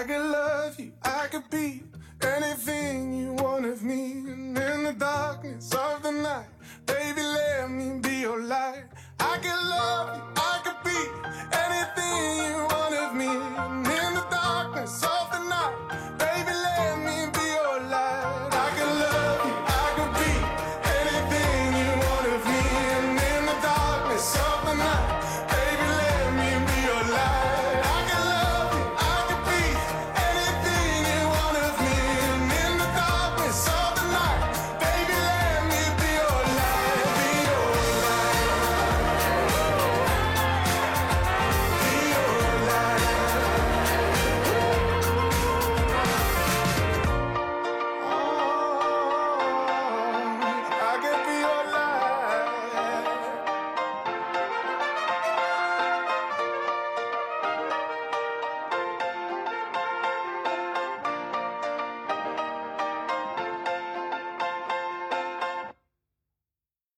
I could love you, I could be anything you want of me. And in the darkness of the night, baby, let me be your light. I could love you, I could be anything you